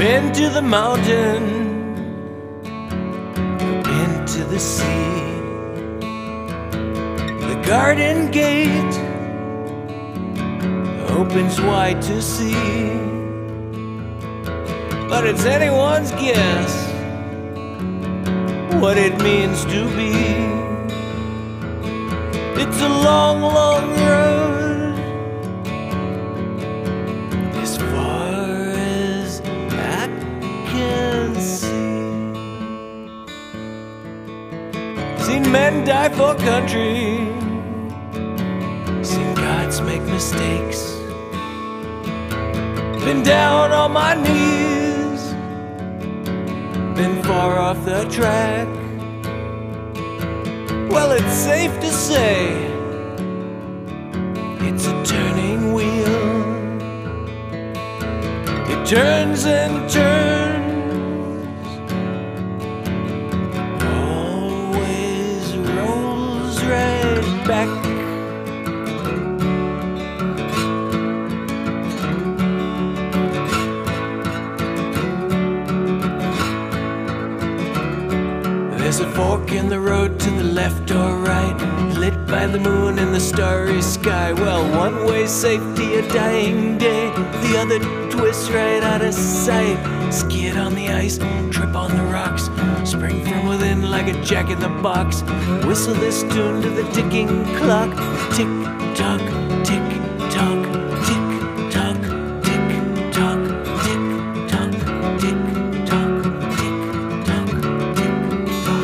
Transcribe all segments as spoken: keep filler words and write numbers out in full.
into the mountain, into the sea. The garden gate opens wide to see, but it's anyone's guess what it means to be. It's a long, long road, as far as I can see. Seen men die for country, seen gods make mistakes, been down on my knees, been far off the track. Well, it's safe to say it's a turning wheel. It turns and turns, always rolls right back. There's a fork in the road to the left or right, lit by the moon in the starry sky. Well, one way's safe to your dying day, the other twists right out of sight. Skid on the ice, trip on the rocks, spring from within like a jack in the box. Whistle this tune to the ticking clock. Tick tock, tick tock, tick tock, tick tock, tick tock, tick tock, tick tock, tick tock.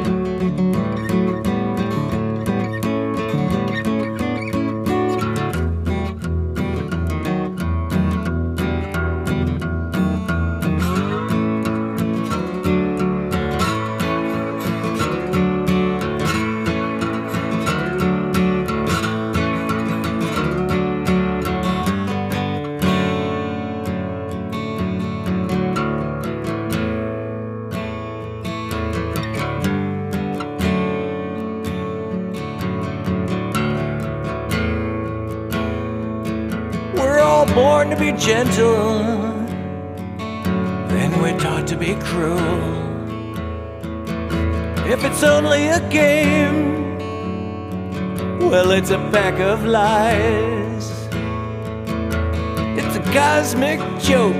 Born to be gentle, then we're taught to be cruel. If it's only a game, well, it's a pack of lies. It's a cosmic joke,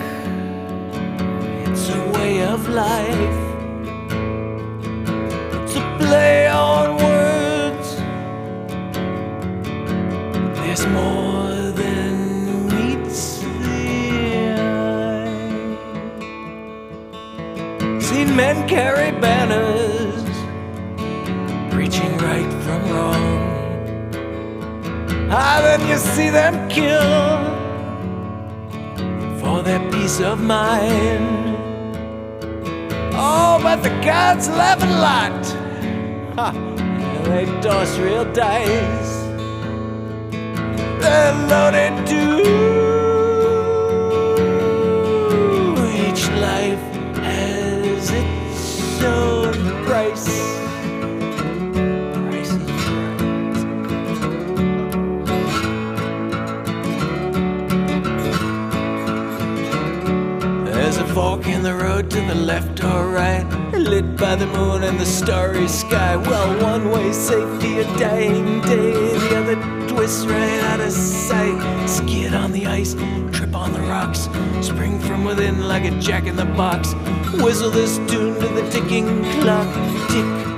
it's a way of life. It's a play on words, there's more than seen men carry banners, preaching right from wrong. Ah, then you see them kill for their peace of mind. Oh, but the gods laugh a lot, ha, they toss real dice. They're loaded too. Each life has its own price. Price is right. There's a fork in the road to the left or right, lit by the moon and the starry sky. Well, one way safe to your dying day, the other twists right out of sight. Skid on the ice, trip on the rocks, spring from within like a jack in the box. Whistle this tune to the ticking clock. Tick